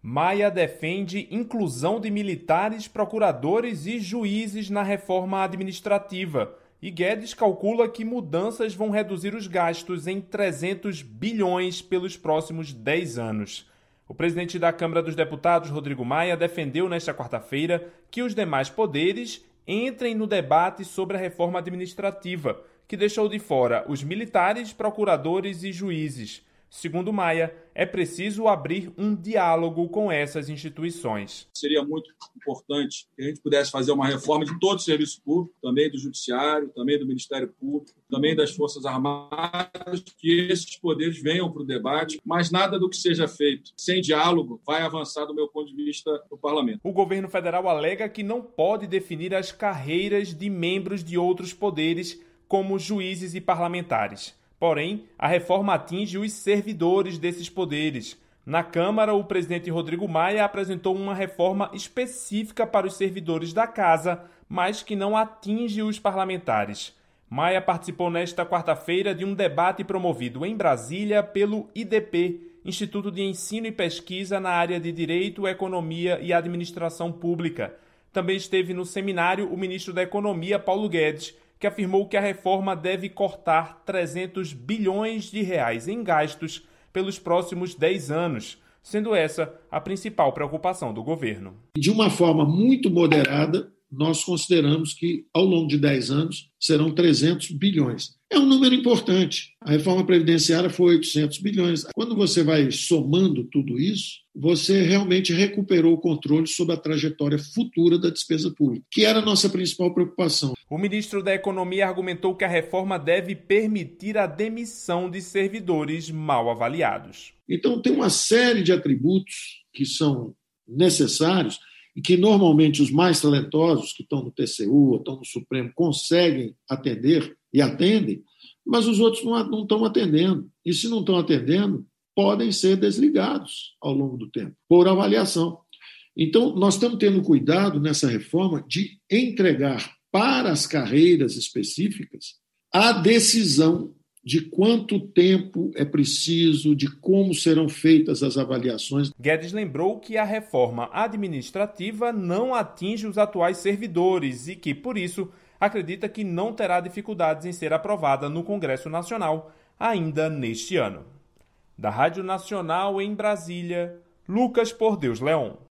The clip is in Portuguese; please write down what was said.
Maia defende inclusão de militares, procuradores e juízes na reforma administrativa. E Guedes calcula que mudanças vão reduzir os gastos em 300 bilhões pelos próximos 10 anos. O presidente da Câmara dos Deputados, Rodrigo Maia, defendeu nesta quarta-feira que os demais poderes entrem no debate sobre a reforma administrativa, que deixou de fora os militares, procuradores e juízes. Segundo Maia, é preciso abrir um diálogo com essas instituições. Seria muito importante que a gente pudesse fazer uma reforma de todo o serviço público, também do judiciário, também do Ministério Público, também das Forças Armadas, que esses poderes venham para o debate, mas nada do que seja feito sem diálogo vai avançar do meu ponto de vista no parlamento. O governo federal alega que não pode definir as carreiras de membros de outros poderes, como juízes e parlamentares. Porém, a reforma atinge os servidores desses poderes. Na Câmara, o presidente Rodrigo Maia apresentou uma reforma específica para os servidores da Casa, mas que não atinge os parlamentares. Maia participou nesta quarta-feira de um debate promovido em Brasília pelo IDP, Instituto de Ensino e Pesquisa na área de Direito, Economia e Administração Pública. Também esteve no seminário o ministro da Economia, Paulo Guedes, que afirmou que a reforma deve cortar 300 bilhões de reais em gastos pelos próximos 10 anos, sendo essa a principal preocupação do governo. De uma forma muito moderada, nós consideramos que, ao longo de 10 anos, serão 300 bilhões. É um número importante. A reforma previdenciária foi 800 bilhões. Quando você vai somando tudo isso, você realmente recuperou o controle sobre a trajetória futura da despesa pública, que era a nossa principal preocupação. O ministro da Economia argumentou que a reforma deve permitir a demissão de servidores mal avaliados. Então, tem uma série de atributos que são necessários e que normalmente os mais talentosos que estão no TCU ou estão no Supremo conseguem atender e atendem, mas os outros não estão atendendo. E se não estão atendendo, podem ser desligados ao longo do tempo, por avaliação. Então, nós estamos tendo cuidado nessa reforma de entregar para as carreiras específicas a decisão de quanto tempo é preciso, de como serão feitas as avaliações. Guedes lembrou que a reforma administrativa não atinge os atuais servidores e que, por isso, acredita que não terá dificuldades em ser aprovada no Congresso Nacional ainda neste ano. Da Rádio Nacional em Brasília, Lucas Por Deus Leon.